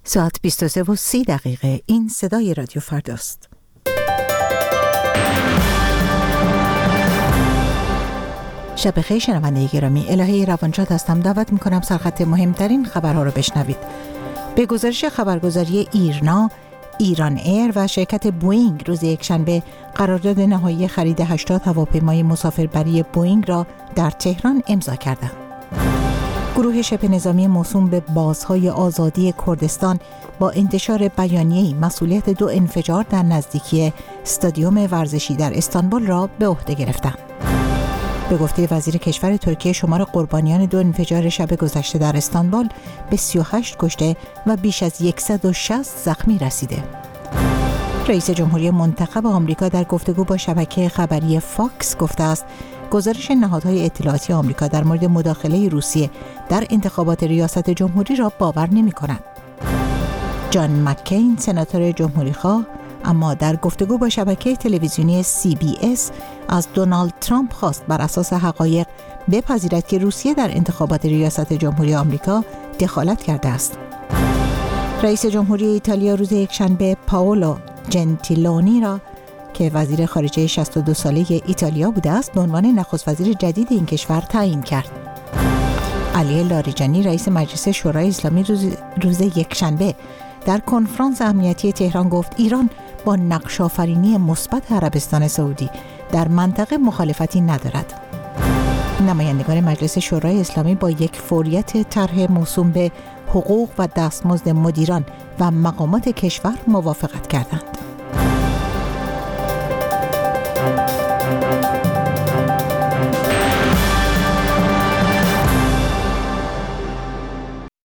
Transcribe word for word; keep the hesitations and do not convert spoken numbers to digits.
ساعت بیست و سه و سی دقیقه. این صدای رادیو فرداست. شب بخیر شنونده گرامی، الهه روانشاد هستم. دعوت میکنم سرخط مهمترین خبرها رو بشنوید. به گزارش خبرگزاری ایرنا، ایران ایر و شرکت بوئینگ روز یکشنبه قرارداد نهایی خرید هشتاد هواپیمای مسافربری بوئینگ را در تهران امضا کردند. گروه شبه نظامی موسوم به بازهای آزادی کردستان با انتشار بیانیه‌ای مسئولیت دو انفجار در نزدیکی استادیوم ورزشی در استانبول را به عهده گرفتند. به گفته وزیر کشور ترکیه، شمار قربانیان دو انفجار شب گذشته در استانبول به سی و هشت کشته و بیش از صد و شصت زخمی رسیده. رئیس جمهوری منتخب آمریکا در گفتگو با شبکه خبری فاکس گفته است گزارش نهادهای اطلاعاتی آمریکا در مورد مداخله روسیه در انتخابات ریاست جمهوری را باور نمی‌کند. جان مککین، سناتور جمهوری‌خواه، اما در گفتگو با شبکه تلویزیونی سی بی اس از دونالد ترامپ خواست بر اساس حقایق بپذیرد که روسیه در انتخابات ریاست جمهوری آمریکا دخالت کرده است. رئیس جمهوری ایتالیا روز یکشنبه پائولو جنتیلونی را که وزیر خارجه شصت و دو ساله ایتالیا بوده است به عنوان نخست وزیر جدید این کشور تعیین کرد. علی لاریجانی، رئیس مجلس شورای اسلامی روز, روز یکشنبه در کنفرانس امنیتی تهران گفت ایران با نقش‌آفرینی مثبت عربستان سعودی در منطقه مخالفتی ندارد. نمایندگان مجلس شورای اسلامی با یک فوریت طرح موسوم به حقوق و دستمزد مدیران و مقامات کشور موافقت کردند.